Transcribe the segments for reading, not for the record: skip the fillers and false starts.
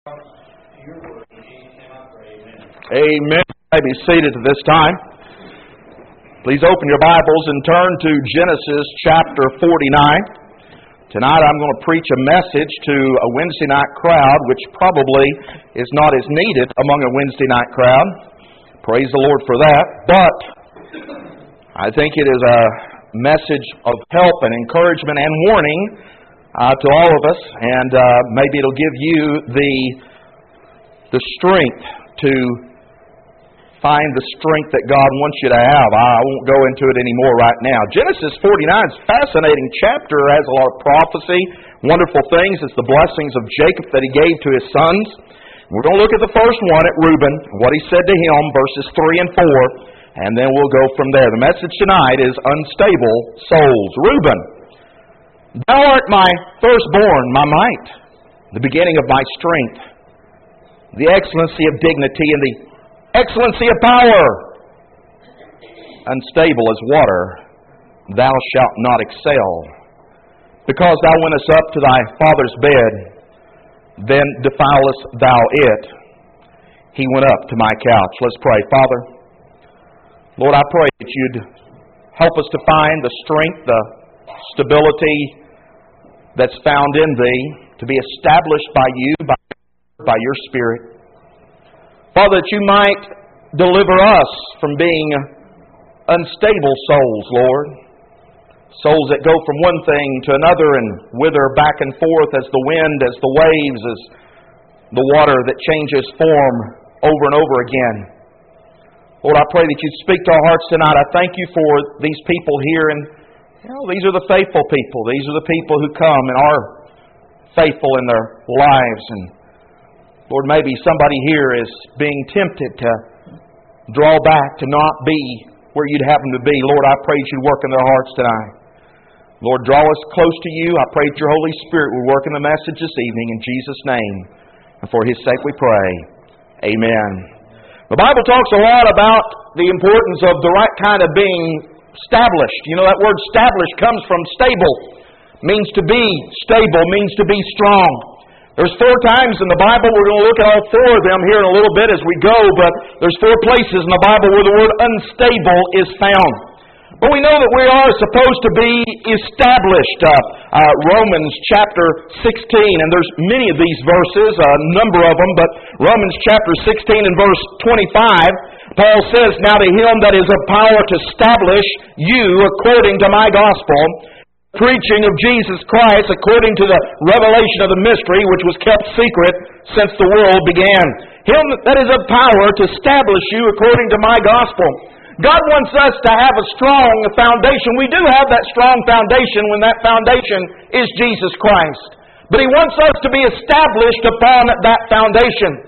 Amen. You may be seated at this time. Please open your Bibles and turn to Genesis chapter 49. Tonight I'm going to preach a message to a Wednesday night crowd, which probably is not as needed among a Wednesday night crowd. Praise the Lord for that. But I think it is a message of help and encouragement and warning to all of us, and maybe it'll give you the strength to find the strength that God wants you to have. I won't go into it anymore right now. Genesis 49 is a fascinating chapter. It has a lot of prophecy, wonderful things. It's the blessings of Jacob that he gave to his sons. We're going to look at the first one at Reuben, what he said to him, verses 3 and 4, and then we'll go from there. The message tonight is unstable souls. Reuben, thou art my firstborn, my might, the beginning of my strength, the excellency of dignity and the excellency of power. Unstable as water, thou shalt not excel. Because thou wentest up to thy father's bed, then defilest thou it. He went up to my couch. Let's pray. Father, Lord, I pray that you'd help us to find the strength, the stability that's found in Thee, to be established by You, by Your Spirit. Father, that You might deliver us from being unstable souls, Lord. Souls that go from one thing to another and wither back and forth as the wind, as the waves, as the water that changes form over and over again. Lord, I pray that You'd speak to our hearts tonight. I thank You for these people here, and these are the faithful people. These are the people who come and are faithful in their lives. And Lord, maybe somebody here is being tempted to draw back, to not be where You'd have them to be. Lord, I pray that You'd work in their hearts tonight. Lord, draw us close to You. I pray that Your Holy Spirit would work in the message this evening. In Jesus' name. And for His sake we pray. Amen. The Bible talks a lot about the importance of the right kind of being established. You know, that word established comes from stable. Means to be stable, means to be strong. There's 4 times in the Bible. We're going to look at all 4 of them here in a little bit as we go, but there's 4 places in the Bible where the word unstable is found. But we know that we are supposed to be established. Romans chapter 16, and there's many of these verses, a number of them, but Romans chapter 16 and verse 25, Paul says, Now to Him that is of power to establish you according to my gospel, preaching of Jesus Christ according to the revelation of the mystery which was kept secret since the world began. Him that is of power to establish you according to my gospel. God wants us to have a strong foundation. We do have that strong foundation when that foundation is Jesus Christ. But He wants us to be established upon that foundation.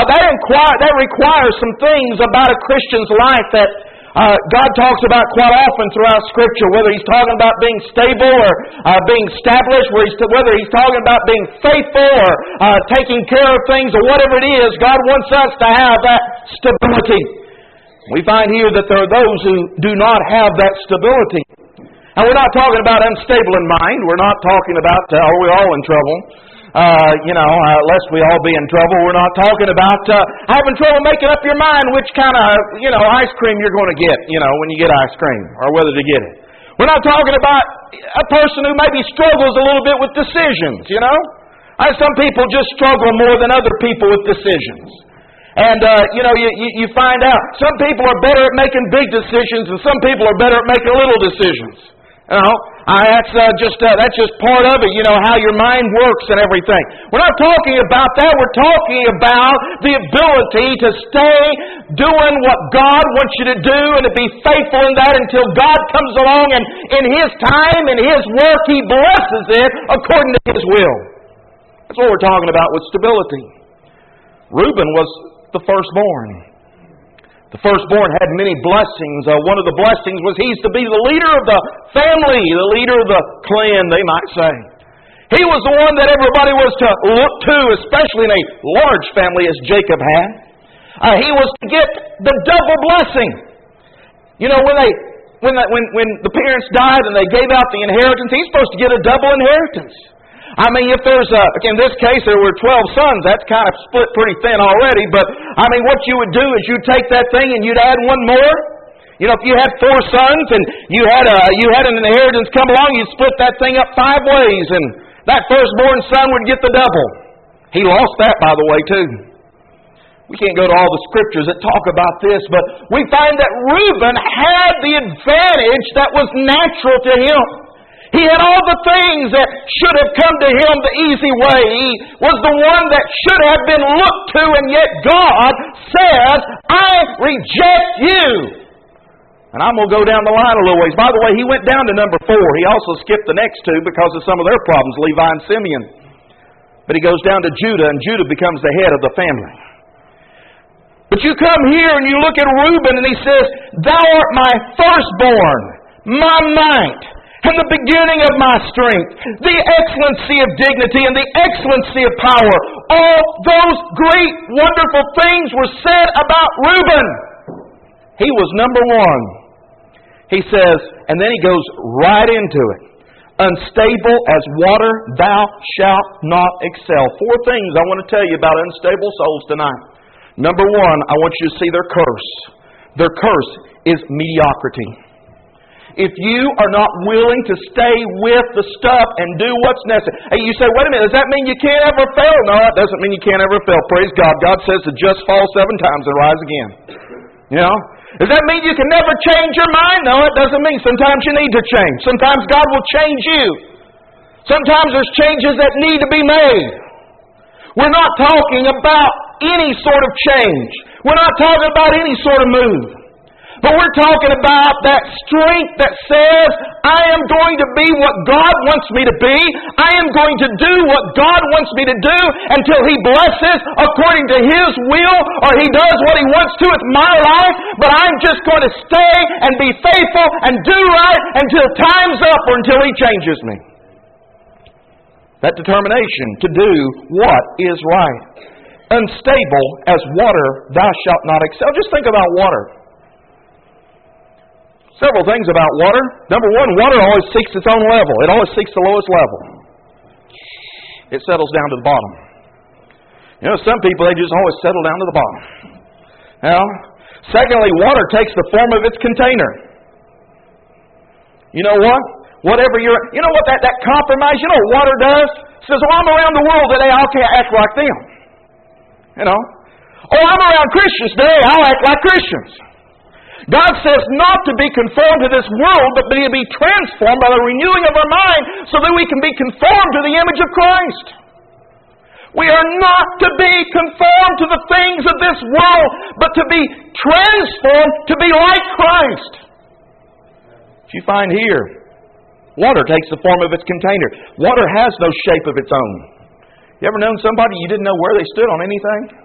That requires some things about a Christian's life that God talks about quite often throughout Scripture, whether He's talking about being stable or being established, whether He's talking about being faithful or taking care of things or whatever it is, God wants us to have that stability. We find here that there are those who do not have that stability. And we're not talking about unstable in mind. We're not talking about, are we all in trouble? Lest we all be in trouble. We're not talking about having trouble making up your mind which kind of, ice cream you're going to get, when you get ice cream, or whether to get it. We're not talking about a person who maybe struggles a little bit with decisions, Some people just struggle more than other people with decisions. And, you find out some people are better at making big decisions and some people are better at making little decisions. That's just part of it, how your mind works and everything. We're not talking about that. We're talking about the ability to stay doing what God wants you to do and to be faithful in that until God comes along and in His time, in His work, He blesses it according to His will. That's what we're talking about with stability. Reuben was the firstborn. The firstborn had many blessings. One of the blessings was he's to be the leader of the family, the leader of the clan, they might say. He was the one that everybody was to look to, especially in a large family as Jacob had. He was to get the double blessing. When the parents died and they gave out the inheritance, he's supposed to get a double inheritance. I mean, if there's in this case there were 12 sons, that's kind of split pretty thin already, but I mean, what you would do is you'd take that thing and you'd add one more. You know, if you had 4 sons and you had an inheritance come along, you'd split that thing up 5 ways, and that firstborn son would get the double. He lost that, by the way, too. We can't go to all the scriptures that talk about this, but we find that Reuben had the advantage that was natural to him. He had all the things that should have come to him the easy way. He was the one that should have been looked to, and yet God says, I reject you. And I'm going to go down the line a little ways. By the way, he went down to number 4. He also skipped the next 2 because of some of their problems, Levi and Simeon. But he goes down to Judah, and Judah becomes the head of the family. But you come here and you look at Reuben, and he says, Thou art my firstborn, my might, and the beginning of my strength, the excellency of dignity and the excellency of power. All those great, wonderful things were said about Reuben. He was number 1. He says, and then he goes right into it. Unstable as water, thou shalt not excel. 4 things I want to tell you about unstable souls tonight. Number 1, I want you to see their curse. Their curse is mediocrity. If you are not willing to stay with the stuff and do what's necessary. Hey, you say, wait a minute, does that mean you can't ever fail? No, it doesn't mean you can't ever fail. Praise God. God says to just fall 7 times and rise again. You know? Does that mean you can never change your mind? No, it doesn't mean. Sometimes you need to change. Sometimes God will change you. Sometimes there's changes that need to be made. We're not talking about any sort of change. We're not talking about any sort of move. But we're talking about that strength that says, I am going to be what God wants me to be. I am going to do what God wants me to do until He blesses according to His will, or He does what He wants to with my life. But I'm just going to stay and be faithful and do right until time's up or until He changes me. That determination to do what is right. Unstable as water, thou shalt not excel. Just think about water. Several things about water. Number 1, water always seeks its own level. It always seeks the lowest level. It settles down to the bottom. You know, some people, they just always settle down to the bottom. Now, secondly, water takes the form of its container. You know what? You know what that compromise, you know what water does? It says, oh, I'm around the world today, I'll act like them. You know? Oh, I'm around Christians today, I'll act like Christians. God says not to be conformed to this world, but to be transformed by the renewing of our mind so that we can be conformed to the image of Christ. We are not to be conformed to the things of this world, but to be transformed to be like Christ. If you find here, water takes the form of its container. Water has no shape of its own. You ever known somebody you didn't know where they stood on anything?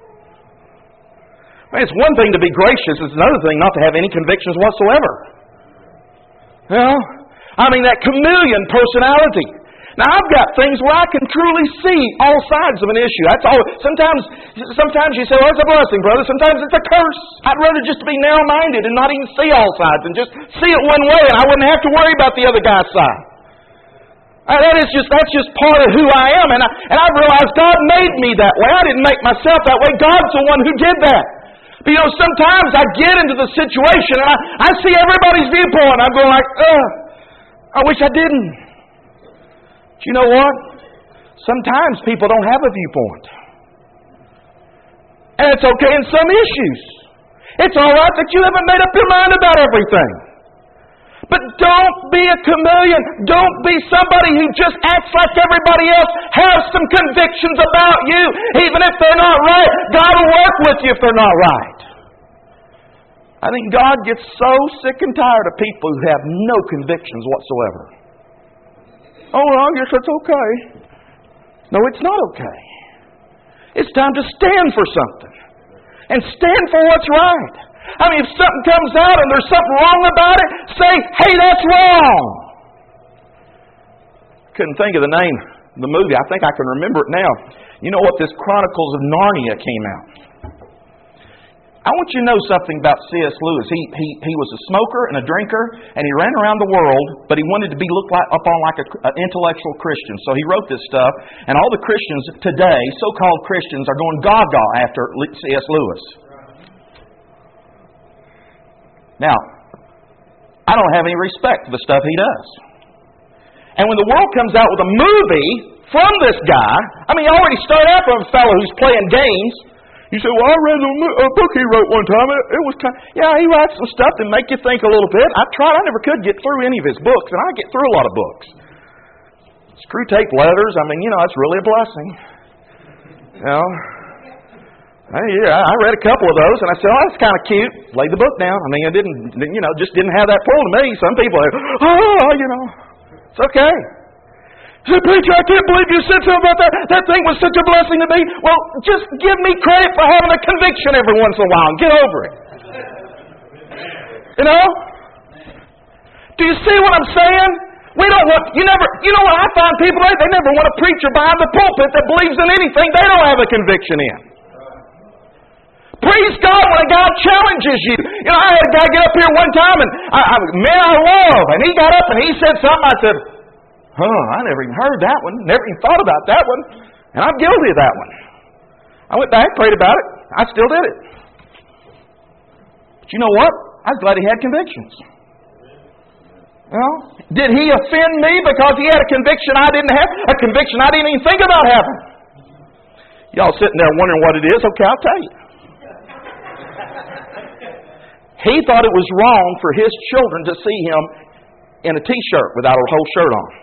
It's one thing to be gracious, it's another thing not to have any convictions whatsoever. You know? I mean, that chameleon personality. Now, I've got things where I can truly see all sides of an issue. That's all. Sometimes you say, well, it's a blessing, brother. Sometimes it's a curse. I'd rather just be narrow-minded and not even see all sides and just see it one way, and I wouldn't have to worry about the other guy's side. That's just part of who I am, and I've realized God made me that way. I didn't make myself that way. God's the one who did that. But you know, sometimes I get into the situation and I see everybody's viewpoint. I'm going like, I wish I didn't. But you know what? Sometimes people don't have a viewpoint. And it's okay in some issues. It's all right that you haven't made up your mind about everything. But don't be a chameleon. Don't be somebody who just acts like everybody else. Have some convictions about you. Even if they're not right, God will work with you if they're not right. I think God gets so sick and tired of people who have no convictions whatsoever. Oh, well, I guess that's okay. No, it's not okay. It's time to stand for something. And stand for what's right. I mean, if something comes out and there's something wrong about it, say, hey, that's wrong. Couldn't think of the name of the movie. I think I can remember it now. You know what? This Chronicles of Narnia came out. I want you to know something about C.S. Lewis. He was a smoker and a drinker, and he ran around the world, but he wanted to be looked upon like an intellectual Christian. So he wrote this stuff, and all the Christians today, so-called Christians, are going gaga after C.S. Lewis. Now, I don't have any respect for the stuff he does. And when the world comes out with a movie from this guy, I mean, you already start out from a fellow who's playing games. You say, well, I read a book he wrote one time. It was kind of, yeah, he writes some stuff that make you think a little bit. I tried. I never could get through any of his books, and I get through a lot of books. Screw tape letters, I mean, it's really a blessing. I read a couple of those, and I said, oh, that's kind of cute. Laid the book down. I mean, I just didn't have that pull to me. Some people are, it's okay. Say, preacher, I can't believe you said something about that. That thing was such a blessing to me. Well, just give me credit for having a conviction every once in a while and get over it. Do you see what I'm saying? We don't want, you know what I find people today? They never want a preacher behind the pulpit that believes in anything they don't have a conviction in. Praise God when a guy challenges you. I had a guy get up here one time, and man I love, and he got up and he said something. I said, I never even heard that one. Never even thought about that one. And I'm guilty of that one. I went back, prayed about it. I still did it. But you know what? I was glad he had convictions. Did he offend me because he had a conviction I didn't have? A conviction I didn't even think about having? Y'all sitting there wondering what it is? Okay, I'll tell you. He thought it was wrong for his children to see him in a t-shirt without a whole shirt on.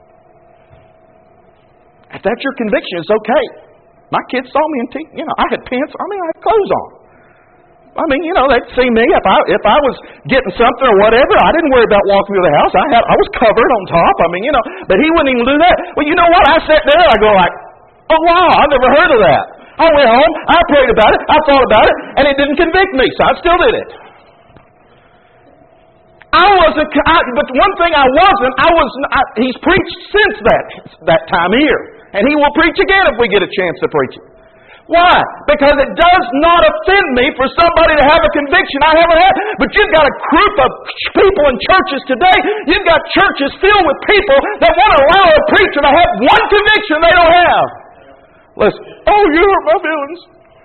If that's your conviction, it's okay. My kids saw me in I had pants. I had clothes on. They'd see me. If I was getting something or whatever, I didn't worry about walking through the house. I was covered on top. But he wouldn't even do that. Well, you know what? I sat there, I go like, oh wow, I've never heard of that. I went home, I prayed about it, I thought about it, and it didn't convict me, so I still did it. But one thing he's preached since that time here. And he will preach again if we get a chance to preach it. Why? Because it does not offend me for somebody to have a conviction I haven't had. But you've got a group of people in churches today, you've got churches filled with people that want to allow a preacher to have one conviction they don't have. Listen, you hurt my feelings.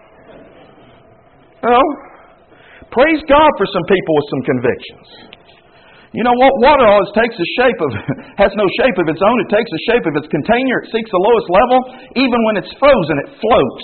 Praise God for some people with some convictions. You know what? Water always takes has no shape of its own. It takes the shape of its container. It seeks the lowest level. Even when it's frozen, it floats.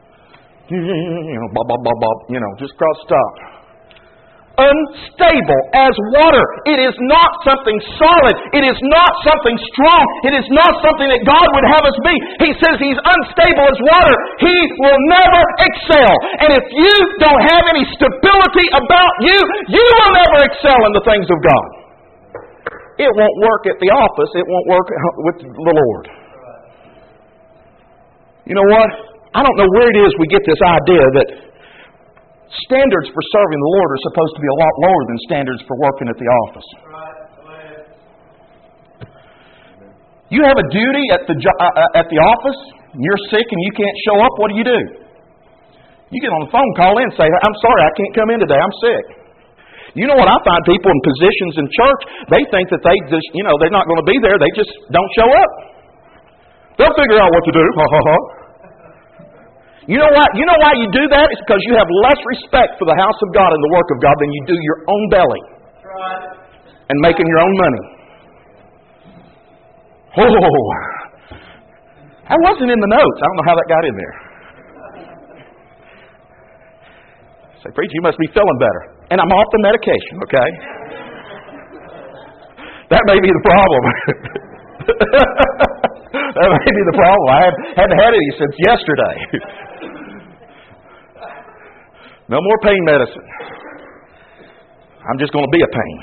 Just cross stop. Unstable as water. It is not something solid. It is not something strong. It is not something that God would have us be. He says He's unstable as water. He will never excel. And if you don't have any stability about you, you will never excel in the things of God. It won't work at the office. It won't work with the Lord. You know what? I don't know where it is we get this idea that standards for serving the Lord are supposed to be a lot lower than standards for working at the office. You have a duty at the office, and you're sick and you can't show up, what do? You get on the phone, call in and say, I'm sorry, I can't come in today, I'm sick. You know what I find people in positions in church, they think that they just, they're not going to be there, they just don't show up. They'll figure out what to do, You know why you do that? It's because you have less respect for the house of God and the work of God than you do your own belly and making your own money. That wasn't in the notes. I don't know how that got in there. Say, preacher, you must be feeling better. And I'm off the medication, okay? That may be the problem. That may be the problem. I hadn't had it since yesterday. No more pain medicine. I'm just going to be a pain.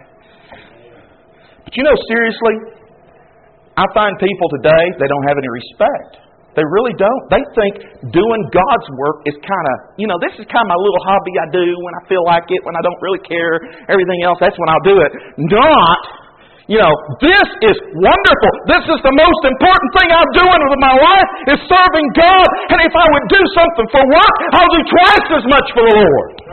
But seriously, I find people today, they don't have any respect. They really don't. They think doing God's work is kind of, this is kind of my little hobby I do when I feel like it, when I don't really care. Everything else, that's when I'll do it. This is wonderful. This is the most important thing I'm doing with my life is serving God. And if I would do something for work, I'll do twice as much for the Lord.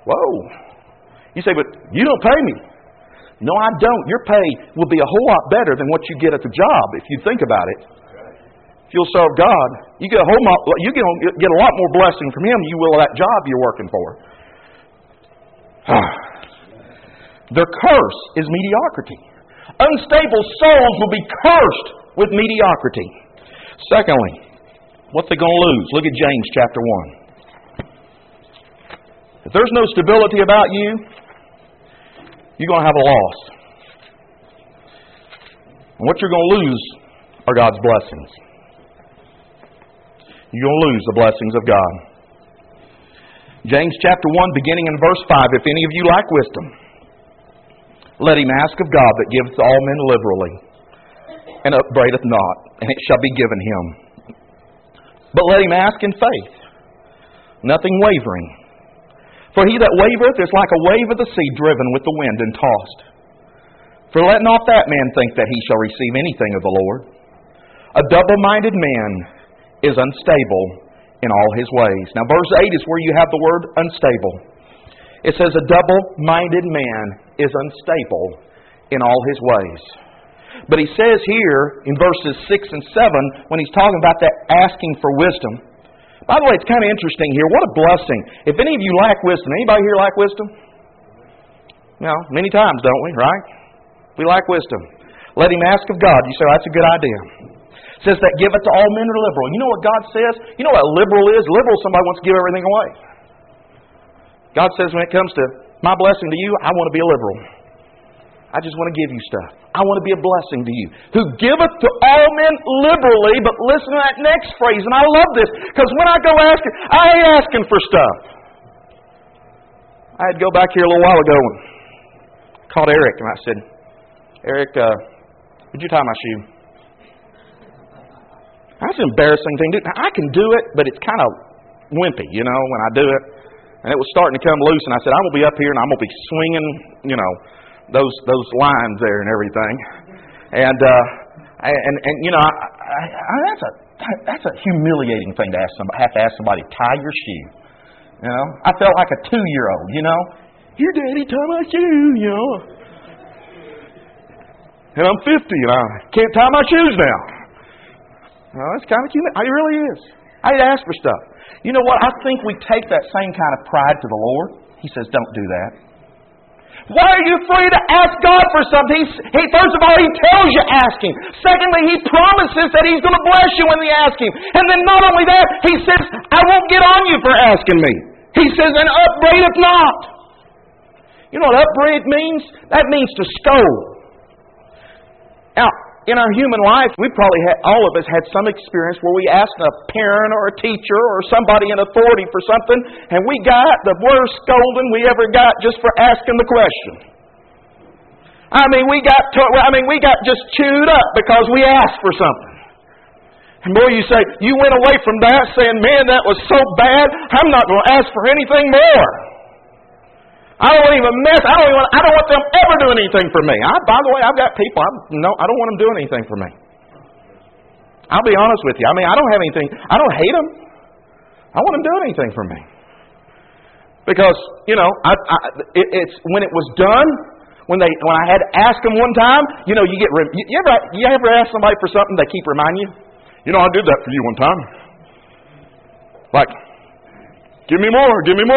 Whoa. You say, but you don't pay me. No, I don't. Your pay will be a whole lot better than what you get at the job if you think about it. If you'll serve God, you get a lot more blessing from Him than you will that job you're working for. Their curse is mediocrity. Unstable souls will be cursed with mediocrity. Secondly, what they're going to lose. Look at James chapter 1. If there's no stability about you, you're going to have a loss. And what you're going to lose are God's blessings. You're going to lose the blessings of God. James chapter 1, beginning in verse 5. If any of you lack wisdom, let him ask of God that giveth to all men liberally, and upbraideth not, and it shall be given him. But let him ask in faith, nothing wavering. For he that wavereth is like a wave of the sea driven with the wind and tossed. For let not that man think that he shall receive anything of the Lord. A double-minded man is unstable in all his ways. Now verse 8 is where you have the word unstable. It says a double-minded man is unstable in all his ways. But he says here in verses 6 and 7, when he's talking about that asking for wisdom. By the way, it's kind of interesting here. What a blessing. If any of you lack wisdom, anybody here lack wisdom? No, many times, don't we, right? We lack wisdom. Let him ask of God. You say, that's a good idea. It says that giveth to all men are liberal. You know what God says? You know what a liberal is? Liberal is somebody wants to give everything away. God says when it comes to my blessing to you, I want to be a liberal. I just want to give you stuff. I want to be a blessing to you. Who giveth to all men liberally, but listen to that next phrase, and I love this, because when I go asking, I ain't asking for stuff. I had to go back here a little while ago and called Eric, and I said, Eric, would you tie my shoe? That's an embarrassing thing to do. Now, I can do it, but it's kind of wimpy, when I do it. And it was starting to come loose, and I said, I'm going to be up here, and I'm going to be swinging, those lines there and everything. And that's a humiliating thing to have to ask somebody to tie your shoe. I felt like a 2-year-old, Here, Daddy, tie my shoe, And I'm 50 and I can't tie my shoes now. Well, it's kind of humiliating. It really is. I hate to ask for stuff. You know what? I think we take that same kind of pride to the Lord. He says, don't do that. Why are you afraid to ask God for something? First of all, He tells you ask Him. Secondly, He promises that He's going to bless you when you ask Him. And then not only that, He says, I won't get on you for asking me. He says, and upbraideth not. You know what upbraid means? That means to scold. Now, in our human life, we probably all of us had some experience where we asked a parent or a teacher or somebody in authority for something, and we got the worst scolding we ever got just for asking the question. We got just chewed up because we asked for something. And boy, you say, you went away from that saying, man, that was so bad, I'm not going to ask for anything more. I don't want them ever doing anything for me. By the way, I've got people, I don't want them doing anything for me. I'll be honest with you. I don't have anything, I don't hate them. I want them doing anything for me. Because, it's when it was done, when I had to ask them one time, you ever ask somebody for something, they keep reminding you? I did that for you one time. Like, give me more,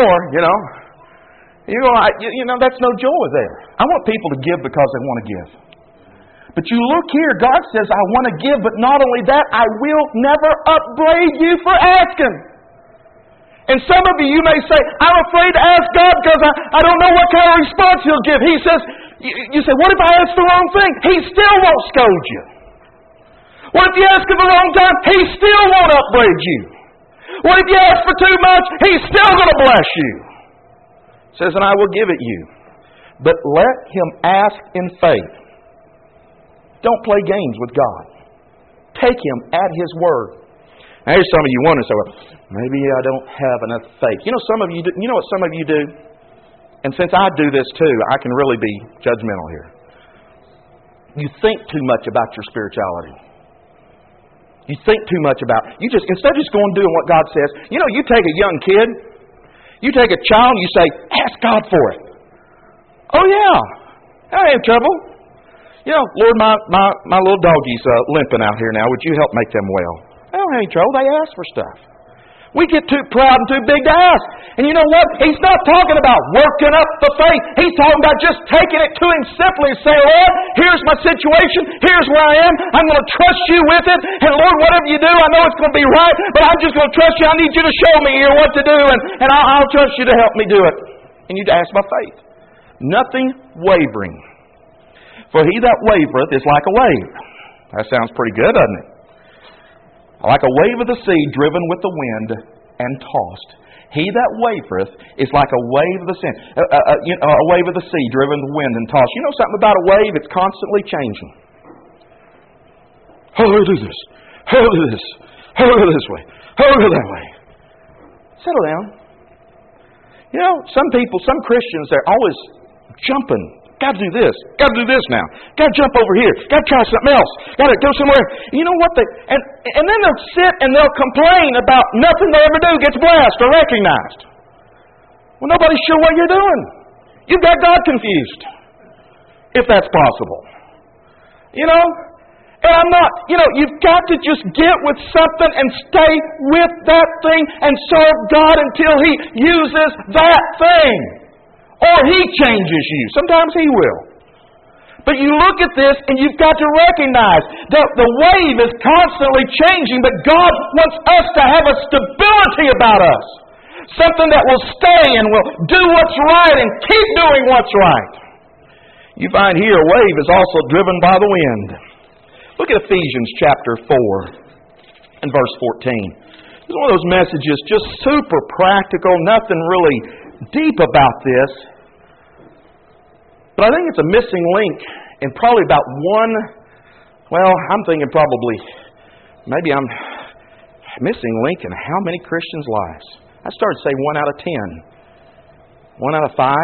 that's no joy there. I want people to give because they want to give. But you look here, God says, I want to give, but not only that, I will never upbraid you for asking. And some of you may say, I'm afraid to ask God because I don't know what kind of response He'll give. He says, you say, what if I ask the wrong thing? He still won't scold you. What if you ask at the wrong time? He still won't upbraid you. What if you ask for too much? He's still going to bless you. Says, and I will give it you. But let him ask in faith. Don't play games with God. Take Him at His word. Now, here's some of you wondering, well, maybe I don't have enough faith. Some of you do, you know what some of you do? And since I do this too, I can really be judgmental here. You think too much about your spirituality. You think too much about, instead of just going and doing what God says. You take a young kid, You take a child and you say, ask God for it. Oh yeah, I ain't trouble. Lord, my little doggy's limping out here now. Would you help make them well? I don't have any trouble. They ask for stuff. We get too proud and too big to ask. And you know what? He's not talking about working up the faith. He's talking about just taking it to Him simply and saying, Lord, here's my situation. Here's where I am. I'm going to trust You with it. And Lord, whatever You do, I know it's going to be right, but I'm just going to trust You. I need You to show me here what to do, and I'll trust You to help me do it. And you ask by faith. Nothing wavering. For he that wavereth is like a wave. That sounds pretty good, doesn't it? Like a wave of the sea driven with the wind and tossed. He that wavereth is like a wave of the sea. A wave of the sea driven with the wind and tossed. You know something about a wave? It's constantly changing. Oh, do this. Oh, do this. Oh, go this way. Oh, go that way. Settle down. Some people, some Christians, they're always jumping. Got to do this. Got to do this now. Got to jump over here. Got to try something else. Got to go somewhere. You know what? And then they'll sit and they'll complain about nothing they ever do gets blessed or recognized. Well, nobody's sure what you're doing. You've got God confused, if that's possible. And I'm not, you've got to just get with something and stay with that thing and serve God until He uses that thing. Or He changes you. Sometimes He will. But you look at this and you've got to recognize that the wave is constantly changing, but God wants us to have a stability about us. Something that will stay and will do what's right and keep doing what's right. You find here a wave is also driven by the wind. Look at Ephesians chapter 4 and verse 14. It's one of those messages just super practical, nothing really deep about this. But I think it's a missing link in probably about I'm thinking probably, maybe I'm missing link in how many Christians' lives. I started to say 1 out of 10. 1 out of 5.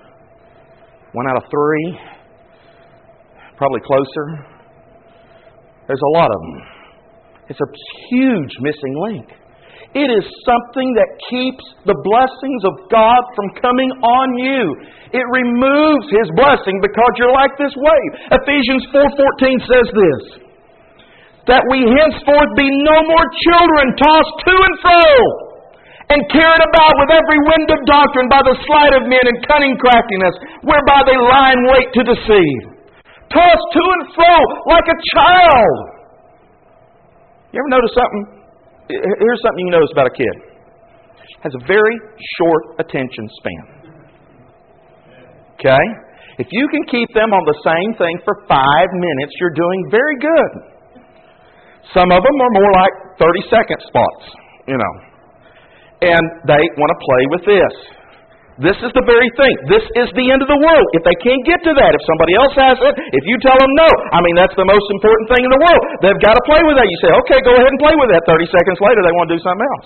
1 out of 3. Probably closer. There's a lot of them. It's a huge missing link. It is something that keeps the blessings of God from coming on you. It removes His blessing because you're like this wave. Ephesians 4:14 says this, that we henceforth be no more children tossed to and fro and carried about with every wind of doctrine by the sleight of men and cunning craftiness, whereby they lie in wait to deceive. Tossed to and fro like a child. You ever notice something? Here's something you notice about a kid. Has a very short attention span. Okay? If you can keep them on the same thing for 5 minutes, you're doing very good. Some of them are more like 30-second spots, And they want to play with this. This is the very thing. This is the end of the world. If they can't get to that, if somebody else has it, if you tell them no, that's the most important thing in the world. They've got to play with that. You say, okay, go ahead and play with that. 30 seconds later, they want to do something else.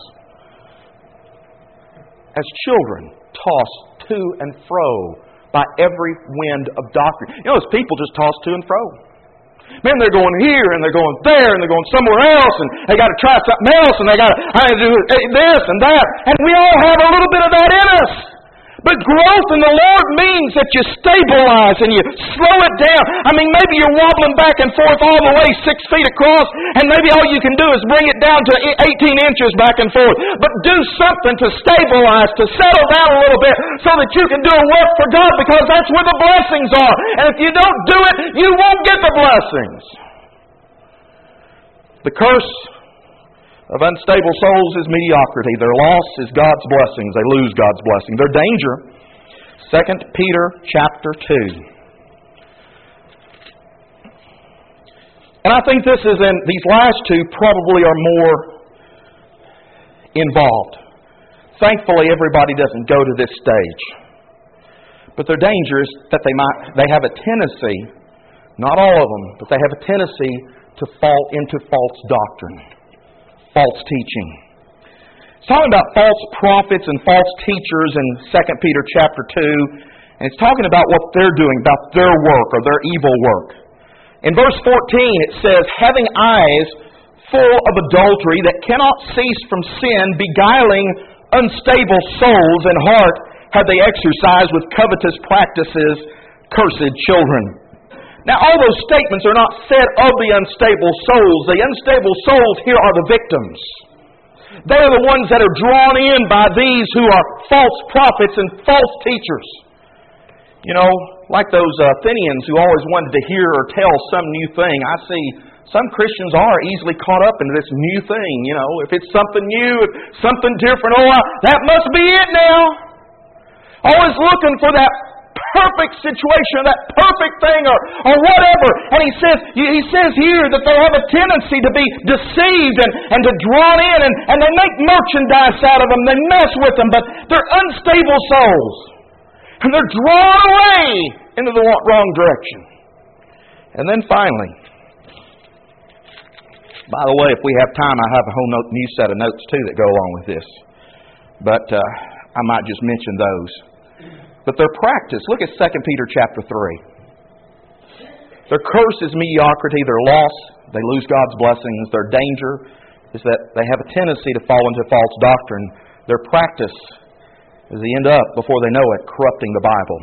As children, tossed to and fro by every wind of doctrine. As people just toss to and fro. Man, they're going here and they're going there and they're going somewhere else and they got to try something else and they got to do this and that. And we all have a little bit of that in us. But growth in the Lord means that you stabilize and you slow it down. Maybe you're wobbling back and forth all the way 6 feet across, and maybe all you can do is bring it down to 18 inches back and forth. But do something to stabilize, to settle down a little bit, so that you can do a work for God, because that's where the blessings are. And if you don't do it, you won't get the blessings. The curse of unstable souls is mediocrity. Their loss is God's blessings. They lose God's blessing. Their danger, 2 Peter chapter 2. And I think these last two probably are more involved. Thankfully, everybody doesn't go to this stage. But their danger is that they have a tendency, not all of them, but they have a tendency to fall into false doctrine. False teaching. It's talking about false prophets and false teachers in 2 Peter chapter 2. And it's talking about what they're doing, about their work or their evil work. In verse 14 it says, having eyes full of adultery that cannot cease from sin, beguiling unstable souls in heart have they exercised with covetous practices, cursed children. Now, all those statements are not said of the unstable souls. The unstable souls here are the victims. They are the ones that are drawn in by these who are false prophets and false teachers. You know, like those Athenians who always wanted to hear or tell some new thing. I see some Christians are easily caught up into this new thing. You know, if it's something new, something different, that must be it now. Always looking for that perfect situation, that perfect thing, or whatever. And he says here that they have a tendency to be deceived and to drawn in, and they make merchandise out of them. They mess with them, but they're unstable souls. And they're drawn away into the wrong direction. And then finally, by the way, if we have time, I have a whole new set of notes too that go along with this. But I might just mention those. But their practice, look at 2 Peter chapter 3. Their curse is mediocrity, their loss, they lose God's blessings. Their danger is that they have a tendency to fall into false doctrine. Their practice is they end up, before they know it, corrupting the Bible,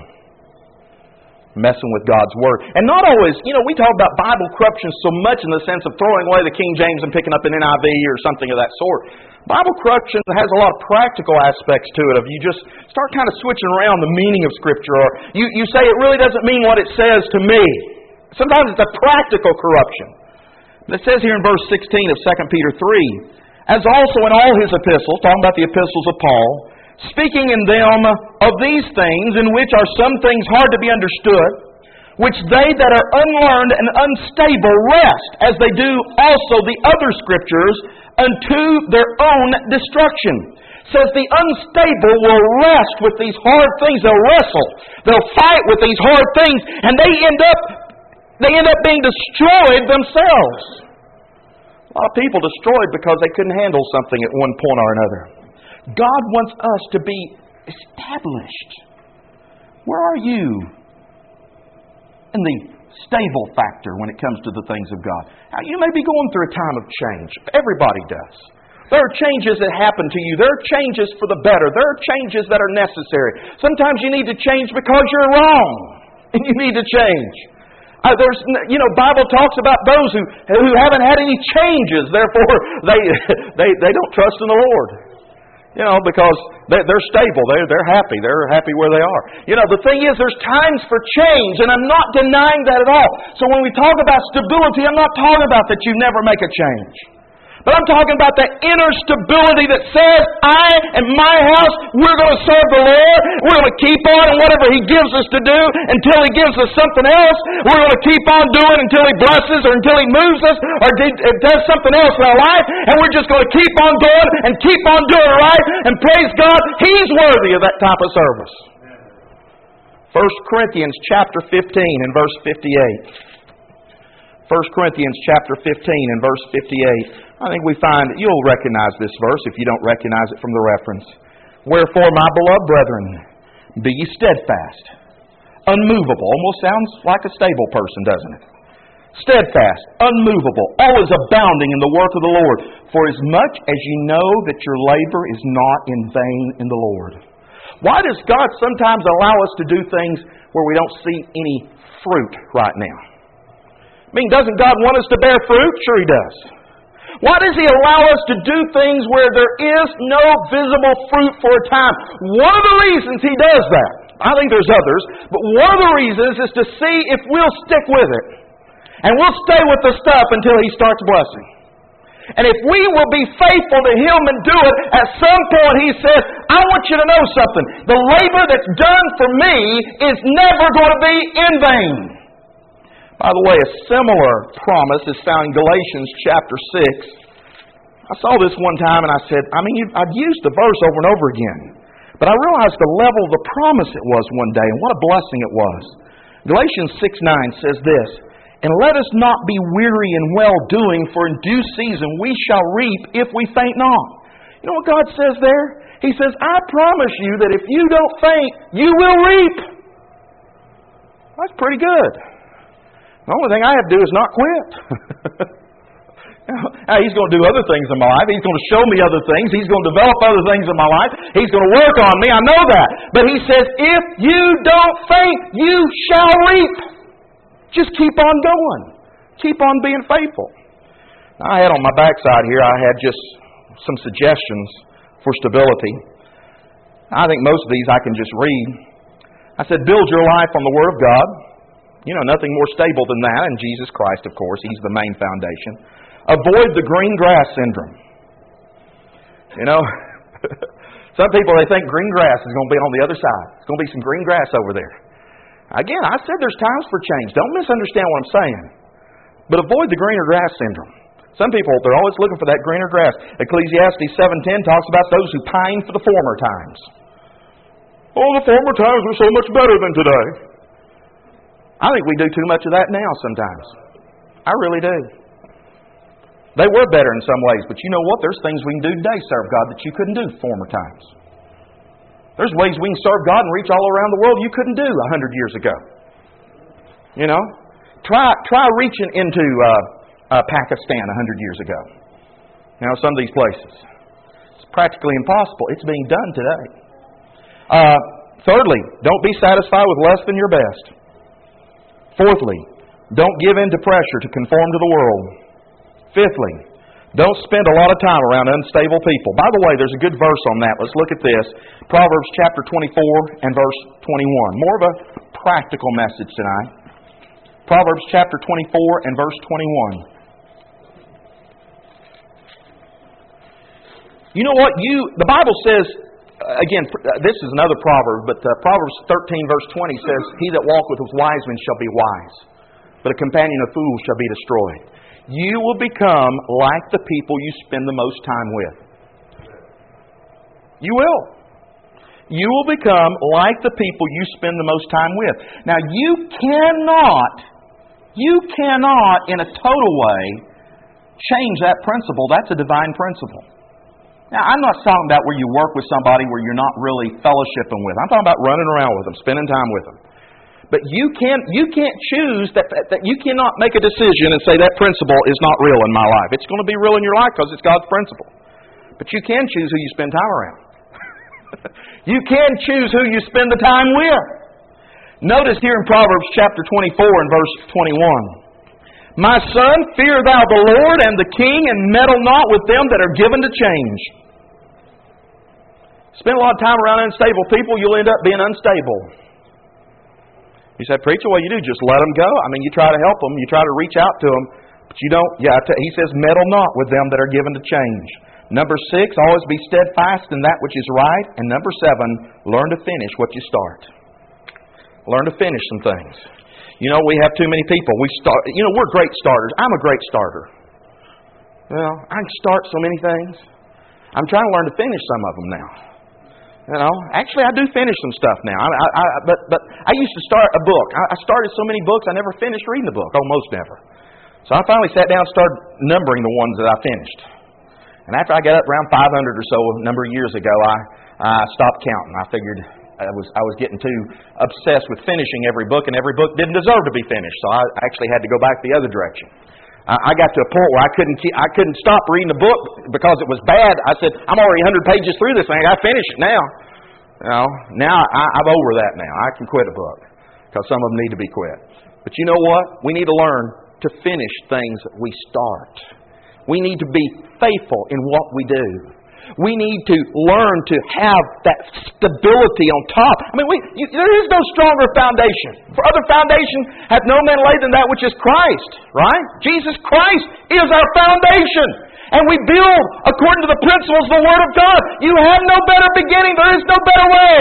messing with God's Word. And not always, we talk about Bible corruption so much in the sense of throwing away the King James and picking up an NIV or something of that sort. Bible corruption has a lot of practical aspects to it. Of you just start kind of switching around the meaning of Scripture, or you say it really doesn't mean what it says to me. Sometimes it's a practical corruption. It says here in verse 16 of 2 Peter 3, as also in all his epistles, talking about the epistles of Paul, speaking in them of these things, in which are some things hard to be understood, which they that are unlearned and unstable rest, as they do also the other Scriptures, unto their own destruction. Says the unstable will rest with these hard things. They'll wrestle. They'll fight with these hard things, and they end up being destroyed themselves. A lot of people destroyed because they couldn't handle something at one point or another. God wants us to be established. Where are you in the stable factor when it comes to the things of God? Now, you may be going through a time of change. Everybody does. There are changes that happen to you. There are changes for the better. There are changes that are necessary. Sometimes you need to change because you're wrong, and you need to change. Bible talks about those who haven't had any changes. Therefore, they don't trust in the Lord. Because they're stable. They're happy. They're happy where they are. The thing is, there's times for change, and I'm not denying that at all. So when we talk about stability, I'm not talking about that you never make a change. But I'm talking about that inner stability that says, I and my house, we're going to serve the Lord. We're going to keep on in whatever He gives us to do until He gives us something else. We're going to keep on doing until He blesses or until He moves us or does something else in our life. And we're just going to keep on going and keep on doing it right. And praise God, He's worthy of that type of service. 1 Corinthians chapter 15 and verse 58. 1 Corinthians chapter 15 and verse 58. I think we find, you'll recognize this verse if you don't recognize it from the reference. Wherefore, my beloved brethren, be ye steadfast, unmovable. Almost sounds like a stable person, doesn't it? Steadfast, unmovable, always abounding in the work of the Lord. For as much as ye know that your labor is not in vain in the Lord. Why does God sometimes allow us to do things where we don't see any fruit right now? Doesn't God want us to bear fruit? Sure He does. Why does He allow us to do things where there is no visible fruit for a time? One of the reasons He does that, I think there's others, but one of the reasons is to see if we'll stick with it. And we'll stay with the stuff until He starts blessing. And if we will be faithful to Him and do it, at some point He says, I want you to know something. The labor that's done for me is never going to be in vain. By the way, a similar promise is found in Galatians chapter 6. I saw this one time and I said, I'd used the verse over and over again. But I realized the level of the promise it was one day and what a blessing it was. Galatians 6:9 says this, and let us not be weary in well-doing, for in due season we shall reap if we faint not. You know what God says there? He says, I promise you that if you don't faint, you will reap. That's pretty good. The only thing I have to do is not quit. Now, He's going to do other things in my life. He's going to show me other things. He's going to develop other things in my life. He's going to work on me. I know that. But He says, if you don't faint, you shall reap. Just keep on going. Keep on being faithful. Now, I had on my backside here, I had just some suggestions for stability. I think most of these I can just read. I said, build your life on the Word of God. You know, nothing more stable than that. And Jesus Christ, of course, He's the main foundation. Avoid the green grass syndrome. You know, some people, they think green grass is going to be on the other side. There's going to be some green grass over there. Again, I said there's times for change. Don't misunderstand what I'm saying. But avoid the greener grass syndrome. Some people, they're always looking for that greener grass. Ecclesiastes 7:10 talks about those who pine for the former times. Oh, the former times were so much better than today. I think we do too much of that now sometimes. I really do. They were better in some ways, but you know what? There's things we can do today, serve God, that you couldn't do former times. There's ways we can serve God and reach all around the world you couldn't do 100 years ago. You know? Try reaching into Pakistan 100 years ago. You know, some of these places. It's practically impossible. It's being done today. Thirdly, don't be satisfied with less than your best. Fourthly, don't give in to pressure to conform to the world. Fifthly, don't spend a lot of time around unstable people. By the way, there's a good verse on that. Let's look at this. Proverbs chapter 24 and verse 21. More of a practical message tonight. Proverbs chapter 24 and verse 21. You know what? The Bible says, again, this is another proverb, but Proverbs 13 verse 20 says, he that walketh with wise men shall be wise, but a companion of fools shall be destroyed. You will become like the people you spend the most time with. You will. You will become like the people you spend the most time with. Now, you cannot, in a total way, change that principle. That's a divine principle. Now, I'm not talking about where you work with somebody where you're not really fellowshipping with. I'm talking about running around with them, spending time with them. But you can't choose that you cannot make a decision and say that principle is not real in my life. It's going to be real in your life because it's God's principle. But you can choose who you spend time around. You can choose who you spend the time with. Notice here in Proverbs chapter 24 and verse 21. My son, fear thou the Lord and the king, and meddle not with them that are given to change. Spend a lot of time around unstable people, you'll end up being unstable. You say, preacher, well, you do just let them go. I mean, you try to help them, you try to reach out to them, but you don't. He says, meddle not with them that are given to change. Number 6, always be steadfast in that which is right. And number 7, learn to finish what you start. Learn to finish some things. You know, we have too many people. We're great starters. I'm a great starter. Well, I can start so many things. I'm trying to learn to finish some of them now. You know, actually, I do finish some stuff now. But I used to start a book. I started so many books, I never finished reading the book. Almost never. So I finally sat down and started numbering the ones that I finished. And after I got up around 500 or so a number of years ago, I stopped counting. I figured I was getting too obsessed with finishing every book, and every book didn't deserve to be finished. So I actually had to go back the other direction. I got to a point where I couldn't stop reading the book because it was bad. I said, I'm already 100 pages through this thing. I finish it now. You know, now I'm over that now. I can quit a book because some of them need to be quit. But you know what? We need to learn to finish things that we start. We need to be faithful in what we do. We need to learn to have that stability on top. I mean, there is no stronger foundation. For other foundation hath no man laid than that which is Christ. Right? Jesus Christ is our foundation. And we build according to the principles of the Word of God. You have no better beginning. There is no better way.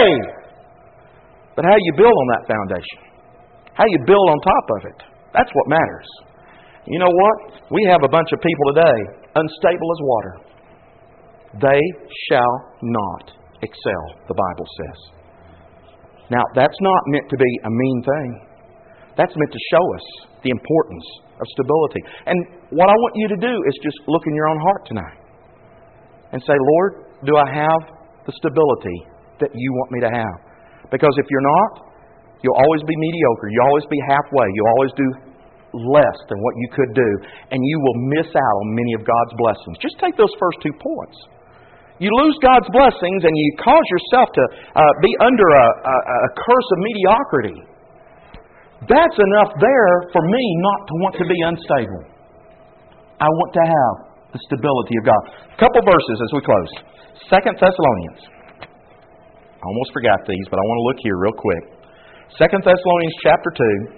But how you build on that foundation. How you build on top of it. That's what matters. You know what? We have a bunch of people today, unstable as water. They shall not excel, the Bible says. Now, that's not meant to be a mean thing. That's meant to show us the importance of stability. And what I want you to do is just look in your own heart tonight and say, Lord, do I have the stability that you want me to have? Because if you're not, you'll always be mediocre. You'll always be halfway. You'll always do less than what you could do, and you will miss out on many of God's blessings. Just take those first 2 points. You lose God's blessings and you cause yourself to be under a curse of mediocrity. That's enough there for me not to want to be unstable. I want to have the stability of God. A couple verses as we close. 2 Thessalonians. I almost forgot these, but I want to look here real quick. 2 Thessalonians chapter 2.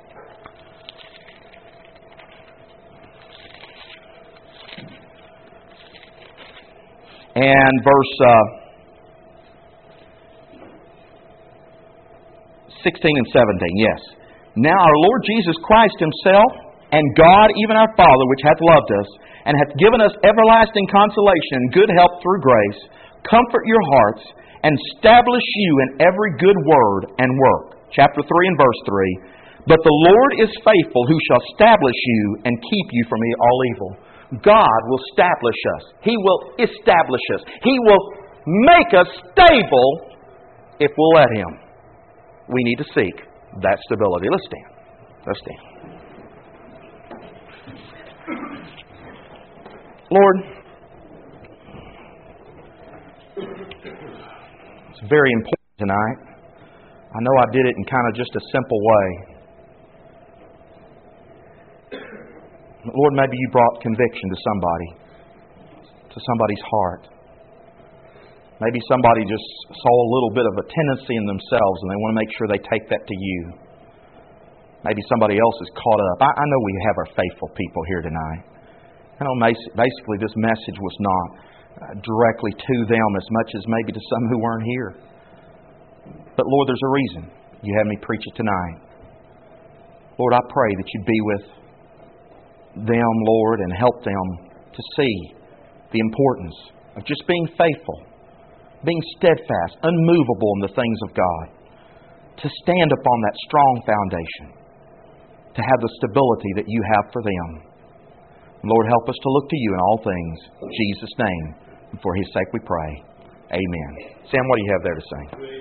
And verse 16 and 17, yes. Now our Lord Jesus Christ Himself, and God, even our Father, which hath loved us, and hath given us everlasting consolation and good help through grace, comfort your hearts, and establish you in every good word and work. Chapter 3 and verse 3. But the Lord is faithful, who shall establish you and keep you from all evil. God will establish us. He will establish us. He will make us stable if we'll let Him. We need to seek that stability. Let's stand. Let's stand. Lord, it's very important tonight. I know I did it in kind of just a simple way. Lord, maybe you brought conviction to somebody's heart. Maybe somebody just saw a little bit of a tendency in themselves and they want to make sure they take that to you. Maybe somebody else is caught up. I know we have our faithful people here tonight. I know basically this message was not directly to them as much as maybe to some who weren't here. But Lord, there's a reason you had me preach it tonight. Lord, I pray that you'd be with them, Lord, and help them to see the importance of just being faithful, being steadfast, unmovable in the things of God, to stand upon that strong foundation, to have the stability that you have for them. Lord, help us to look to you in all things. In Jesus' name, and for His sake we pray. Amen. Sam, what do you have there to say?